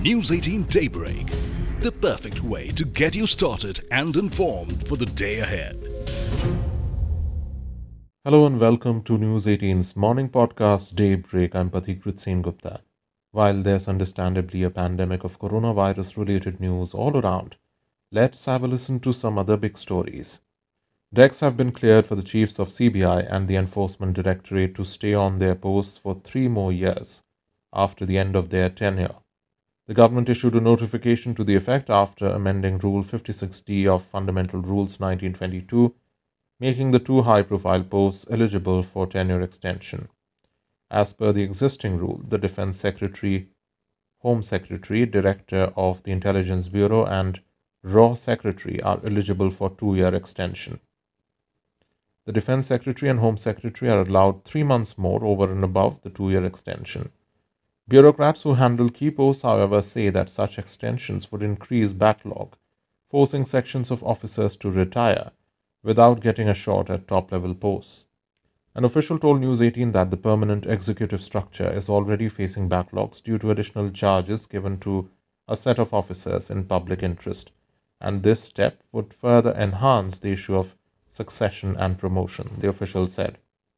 News 18 Daybreak, the perfect way to get you started and informed for the day ahead. Hello and welcome to News 18's morning podcast Daybreak. I'm Pathikrit Sen Gupta. While there's understandably a pandemic of coronavirus related news all around, let's have a listen to some other big stories. Decks have been cleared for the chiefs of CBI and the Enforcement Directorate to stay on their posts for 3 more years after the end of their tenure. The government issued a notification to the effect after amending Rule 56D of Fundamental Rules 1922, making the two high-profile posts eligible for tenure extension. As per the existing rule, the Defense Secretary, Home Secretary, Director of the Intelligence Bureau, and RAW Secretary are eligible for 2-year extension. The Defense Secretary and Home Secretary are allowed 3 months more over and above the 2-year extension. Bureaucrats who handle key posts, however, say that such extensions would increase backlog, forcing sections of officers to retire without getting a shot at top-level posts. An official told News 18 that the permanent executive structure is already facing backlogs due to additional charges given to a set of officers in public interest, and this step would further enhance the issue of succession and promotion, the official said.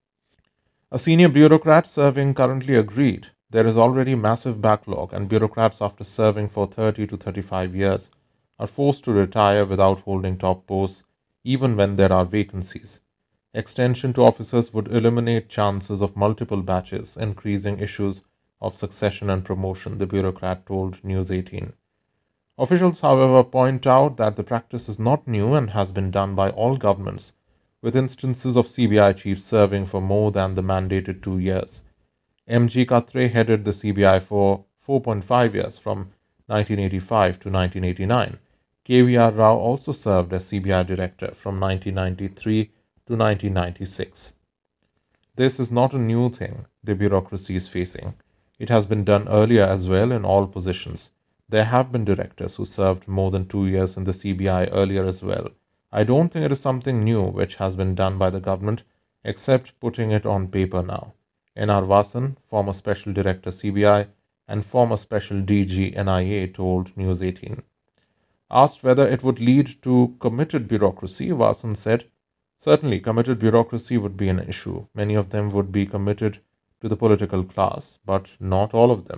A senior bureaucrat serving currently agreed there is already massive backlog, and bureaucrats after serving for 30 to 35 years are forced to retire without holding top posts even when there are vacancies. Extension to officers would eliminate chances of multiple batches, increasing issues of succession and promotion, the bureaucrat told News 18. Officials, however, point out that the practice is not new and has been done by all governments, with instances of CBI chiefs serving for more than the mandated 2 years. M.G. Katre headed the CBI for 4.5 years from 1985 to 1989. K.V.R. Rao also served as CBI director from 1993 to 1996. This is not a new thing the bureaucracy is facing. It has been done earlier as well in all positions. There have been directors who served more than 2 years in the CBI earlier as well. I don't think it is something new which has been done by the government, except putting it on paper now. N.R. Vasan, former Special Director CBI and former Special DG NIA, told News 18. Asked whether it would lead to committed bureaucracy, Vasan said, "Certainly, committed bureaucracy would be an issue. Many of them would be committed to the political class, but not all of them."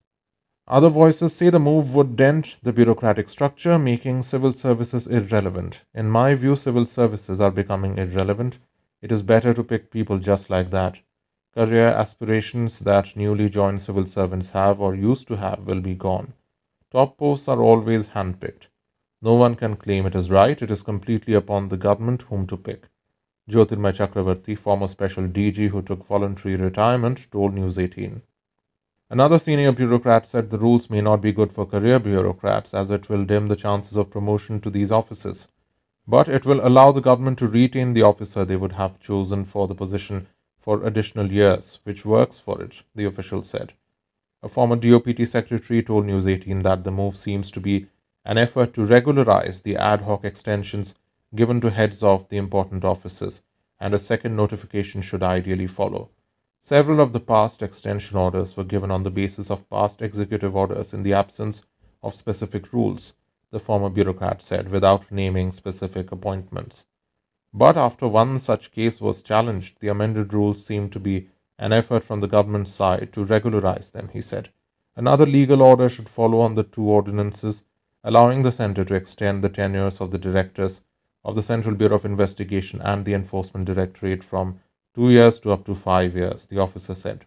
Other voices say the move would dent the bureaucratic structure, making civil services irrelevant. In my view, civil services are becoming irrelevant. It is better to pick people just like that. Career aspirations that newly joined civil servants have or used to have will be gone. Top posts are always handpicked. No one can claim it is right. It is completely upon the government whom to pick. Jyotirmay Chakravarti, former Special DG who took voluntary retirement, told News 18. Another senior bureaucrat said the rules may not be good for career bureaucrats as it will dim the chances of promotion to these offices, but it will allow the government to retain the officer they would have chosen for the position for additional years, which works for it, the official said. A former DOPT secretary told News 18 that the move seems to be an effort to regularize the ad hoc extensions given to heads of the important offices, and a second notification should ideally follow. Several of the past extension orders were given on the basis of past executive orders in the absence of specific rules, the former bureaucrat said, without naming specific appointments. But after one such case was challenged, the amended rules seemed to be an effort from the government side to regularize them, he said. Another legal order should follow on the two ordinances, allowing the centre to extend the tenures of the directors of the Central Bureau of Investigation and the Enforcement Directorate from 2 years to up to 5 years, the officer said.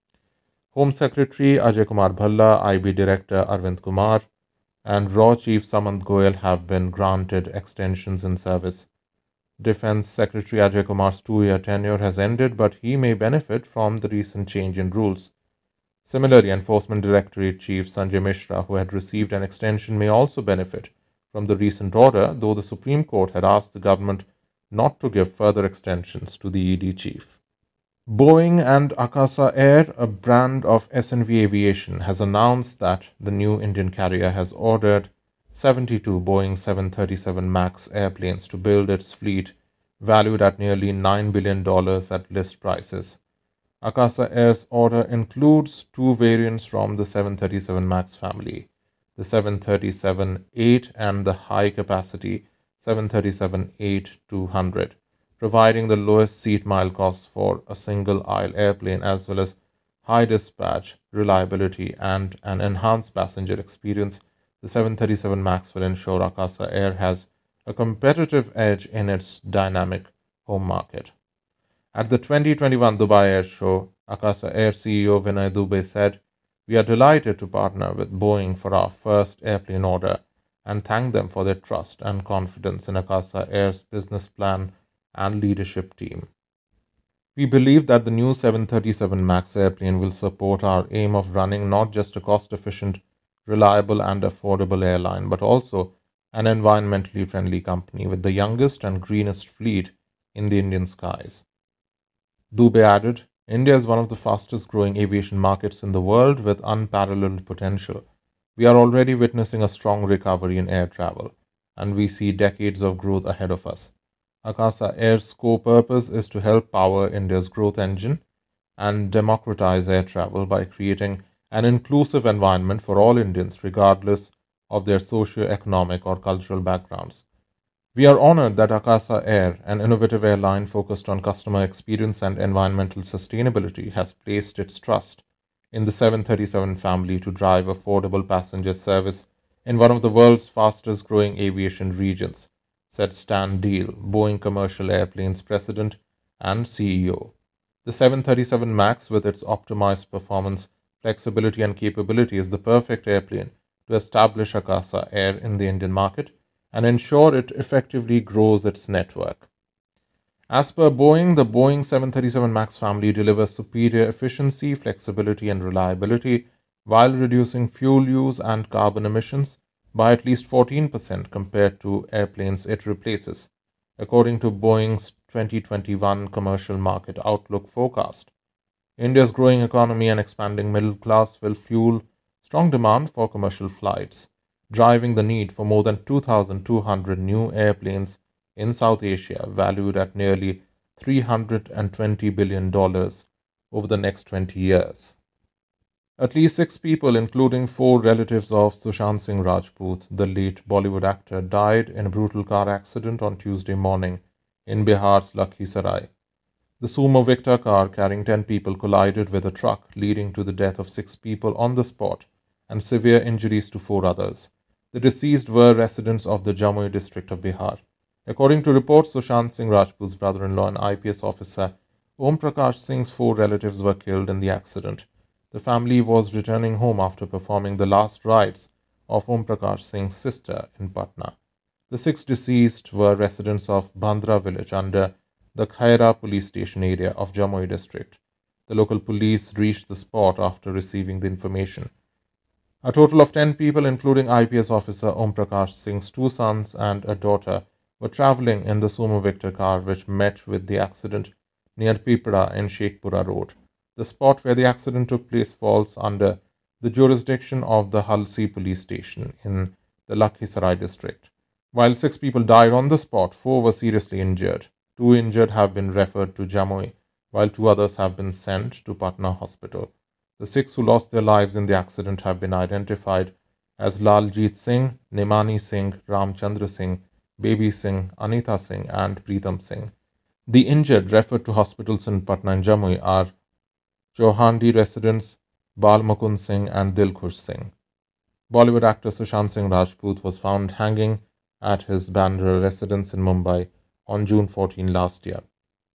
Home Secretary Ajay Kumar Bhalla, IB Director Arvind Kumar, and RAW Chief Samant Goyal have been granted extensions in service. Defense Secretary Ajay Kumar's 2-year tenure has ended, but he may benefit from the recent change in rules. Similarly, Enforcement Directorate Chief Sanjay Mishra, who had received an extension, may also benefit from the recent order, though the Supreme Court had asked the government not to give further extensions to the ED chief. Boeing and Akasa Air, a brand of SNV Aviation, has announced that the new Indian carrier has ordered 72 Boeing 737 MAX airplanes to build its fleet, valued at nearly $9 billion at list prices. Akasa Air's order includes 2 variants from the 737 MAX family, the 737-8 and the high-capacity 737-8-200, providing the lowest seat mile cost for a single-aisle airplane as well as high dispatch reliability and an enhanced passenger experience. The 737 MAX will ensure Akasa Air has a competitive edge in its dynamic home market. At the 2021 Dubai Air Show, Akasa Air CEO Vinay Dubey said, "We are delighted to partner with Boeing for our first airplane order and thank them for their trust and confidence in Akasa Air's business plan and leadership team. We believe that the new 737 MAX airplane will support our aim of running not just a cost-efficient, reliable and affordable airline, but also an environmentally friendly company with the youngest and greenest fleet in the Indian skies." Dubey added, "India is one of the fastest growing aviation markets in the world with unparalleled potential. We are already witnessing a strong recovery in air travel, and we see decades of growth ahead of us. Akasa Air's core purpose is to help power India's growth engine and democratize air travel by creating an inclusive environment for all Indians, regardless of their socio-economic or cultural backgrounds. We are honored that Akasa Air, an innovative airline focused on customer experience and environmental sustainability, has placed its trust in the 737 family to drive affordable passenger service in one of the world's fastest growing aviation regions," said Stan Deal, Boeing Commercial Airplanes President and CEO. The 737 MAX, with its optimized performance, flexibility, and capability, is the perfect airplane to establish Akasa Air in the Indian market and ensure it effectively grows its network. As per Boeing, the Boeing 737 MAX family delivers superior efficiency, flexibility, and reliability while reducing fuel use and carbon emissions by at least 14% compared to airplanes it replaces, according to Boeing's 2021 Commercial Market Outlook forecast. India's growing economy and expanding middle class will fuel strong demand for commercial flights, driving the need for more than 2,200 new airplanes in South Asia, valued at nearly $320 billion over the next 20 years. At least 6 people, including 4 relatives of Sushant Singh Rajput, the late Bollywood actor, died in a brutal car accident on Tuesday morning in Bihar's Lakhisarai. The Sumo Victor car carrying 10 people collided with a truck, leading to the death of 6 people on the spot and severe injuries to 4 others. The deceased were residents of the Jamui district of Bihar. According to reports, Sushant Singh Rajput's brother-in-law and IPS officer Om Prakash Singh's 4 relatives were killed in the accident. The family was returning home after performing the last rites of Om Prakash Singh's sister in Patna. The 6 deceased were residents of Bandra village under the Khaira police station area of Jamui district. The local police reached the spot after receiving the information. A total of 10 people, including IPS officer Om Prakash Singh's 2 sons and a daughter, were travelling in the Sumo Victor car, which met with the accident near Pipra in Sheikhpura Road. The spot where the accident took place falls under the jurisdiction of the Halsi police station in the Lakhisarai district. While 6 people died on the spot, 4 were seriously injured. 2 injured have been referred to Jamui, while 2 others have been sent to Patna Hospital. The 6 who lost their lives in the accident have been identified as Laljit Singh, Nemani Singh, Ramchandra Singh, Baby Singh, Anita Singh, and Pritam Singh. The injured referred to hospitals in Patna and Jamui are Chauhandi residents Balmukund Singh and Dilkhush Singh. Bollywood actor Sushant Singh Rajput was found hanging at his Bandra residence in Mumbai on June 14 last year.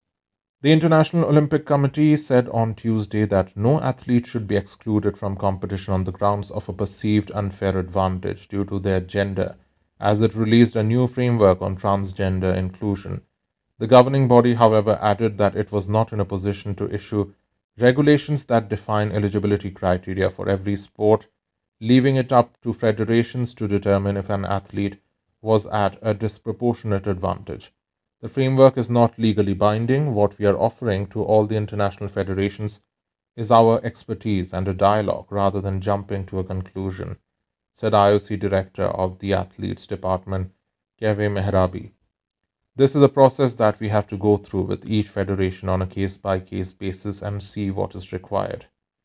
The International Olympic Committee said on Tuesday that no athlete should be excluded from competition on the grounds of a perceived unfair advantage due to their gender, as it released a new framework on transgender inclusion. The governing body, however, added that it was not in a position to issue regulations that define eligibility criteria for every sport, leaving it up to federations to determine if an athlete was at a disproportionate advantage. The framework is not legally binding. What we are offering to all the international federations is our expertise and a dialogue rather than jumping to a conclusion, said IOC Director of the Athletes Department, Kevin Mehrabi. This is a process that we have to go through with each federation on a case-by-case basis and see what is required.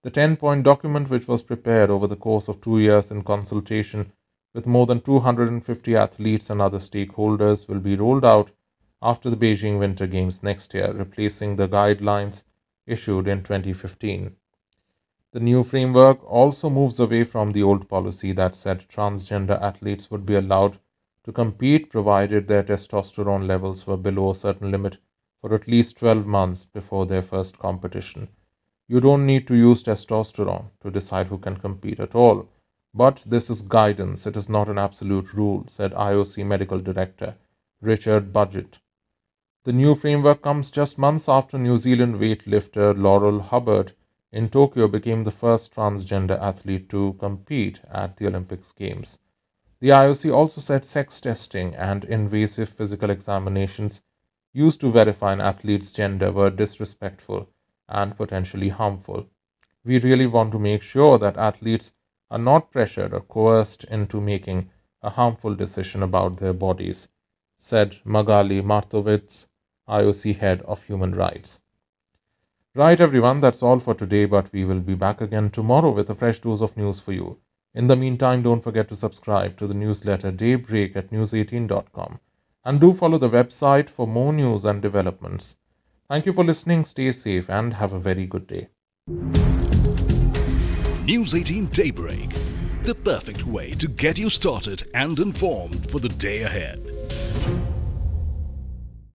The 10-point document, which was prepared over the course of 2 years in consultation with more than 250 athletes and other stakeholders, will be rolled out after the Beijing Winter Games next year, replacing the guidelines issued in 2015. The new framework also moves away from the old policy that said transgender athletes would be allowed to compete provided their testosterone levels were below a certain limit for at least 12 months before their first competition. You don't need to use testosterone to decide who can compete at all. But this is guidance, it is not an absolute rule, said IOC Medical Director Richard Budgett. The new framework comes just months after New Zealand weightlifter Laurel Hubbard in Tokyo became the first transgender athlete to compete at the Olympics Games. The IOC also said sex testing and invasive physical examinations used to verify an athlete's gender were disrespectful and potentially harmful. We really want to make sure that athletes are not pressured or coerced into making a harmful decision about their bodies, said Magali Martovits, IOC Head of Human Rights. Right, everyone, that's all for today, but we will be back again tomorrow with a fresh dose of news for you. In the meantime, don't forget to subscribe to the newsletter Daybreak at news18.com and do follow the website for more news and developments. Thank you for listening, stay safe, and have a very good day. News 18 Daybreak, the perfect way to get you started and informed for the day ahead.